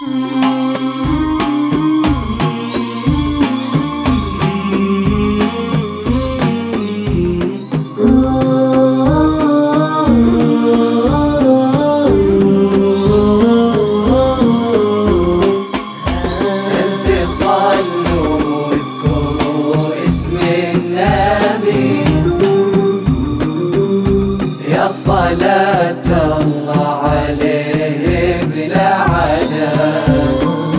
صلاة الله عليه بلا عدد،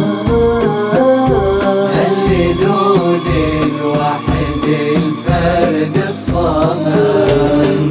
هللوا للوحد الفرد الصمد.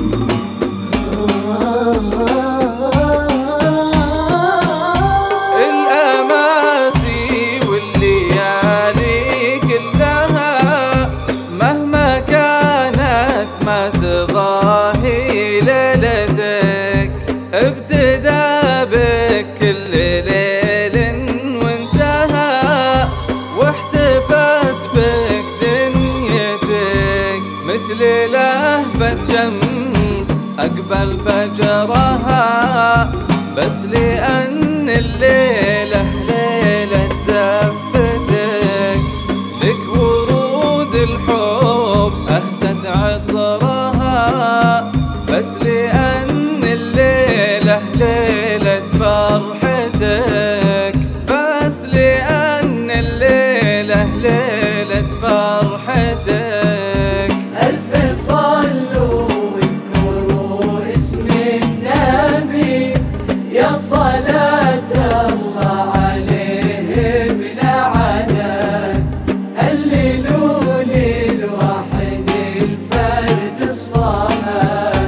الأماسي والليالي كلها مهما كانت ما تضاهي ليلتك، ابتدى بك كل ليل وانتهى واحتفت بك دنيتك، مثل لهفة شمس أقبل فجرها، بس لأن الليلة ليلة زفتك، لك ورود الحب أهدت عطرها، بس لأن الليلة ليلة فرحتك، بس لأن الليلة ليلة فرحتك. ألف صلوا واذكروا اسم النبي، يا صلاة الله عليه بلا عدد، هللوا للوحد الفرد الصمد.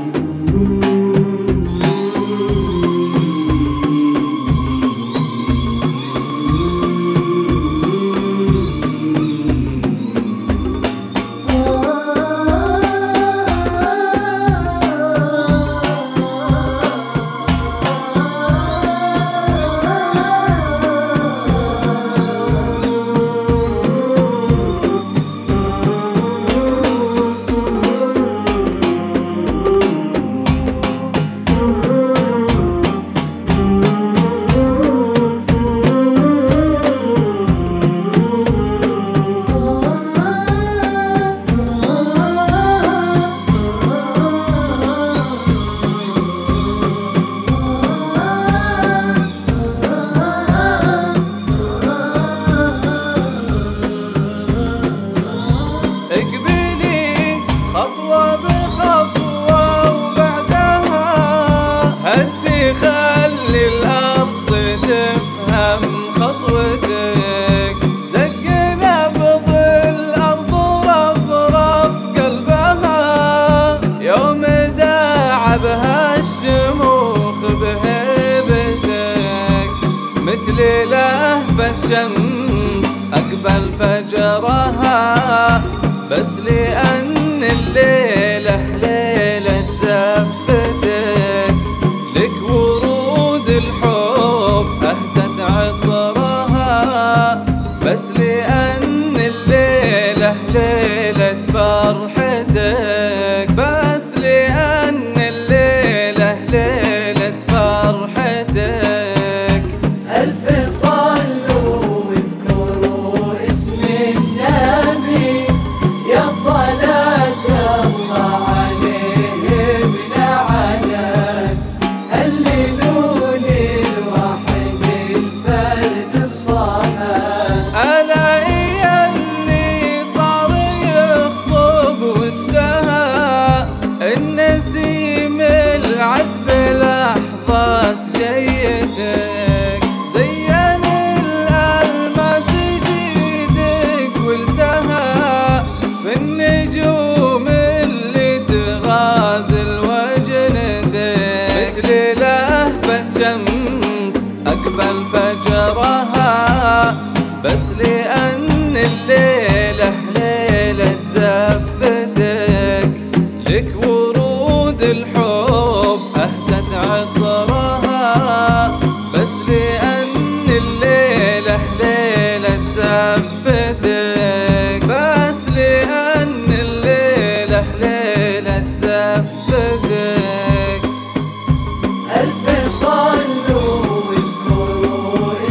خلي الأرض تفهم خطوتك، دق نبض الأرض ورفرف قلبها، يوم داعبها الشموخ بهيبتك، مثل لهفة شمس أقبل فجرها، بس لأن الليلة ليلة زفتك، لك ورود الحب أهدت عطرها، بس لأن الليلة ليلة فرحتك، بس لأن الليلة ليلة فرحتك. ألف صلوا واذكروا اسم النبي، يا صلاة الله عليه بلا عدد، هللوا للوحد الفرد الصمد. ألا اللي صار يخطب ودها، النسيم العذب لحظات جيتك، زين الألماس جيدك والتهى، في النجوم اللي تغازل وجنتك، مثل لهفة شمس أقبل فجرها، بس لأن الليلة ليلة زفتك، لك ورود الحب أهدت عطرها، بس لأن الليلة ليلة زفتك، بس لأن الليلة ليلة زفتك. ألف صلوا واذكروا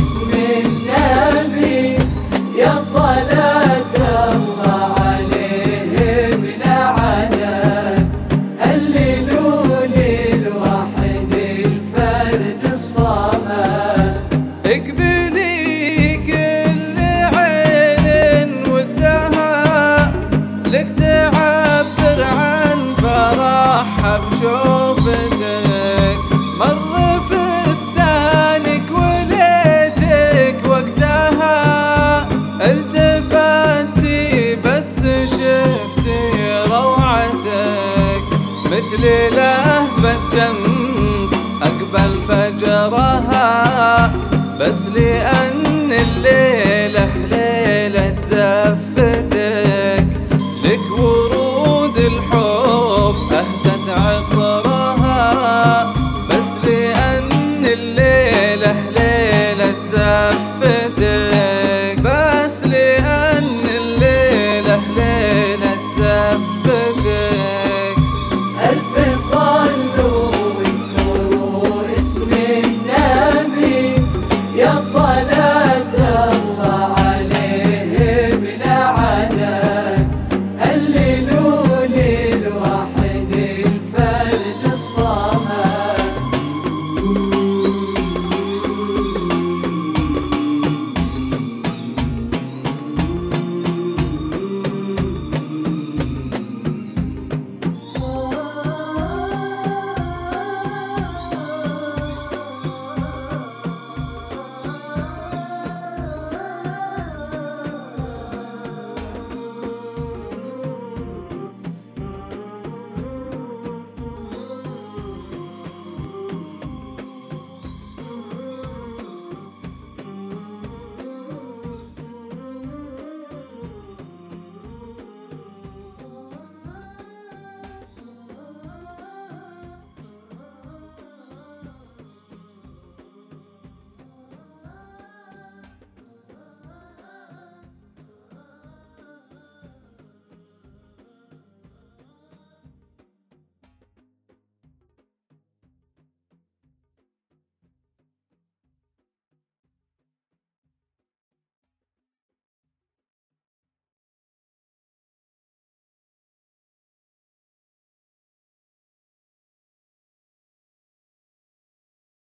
ليلة فت شمس أقبل فجرها، بس لأن الليلة ليلة زفتك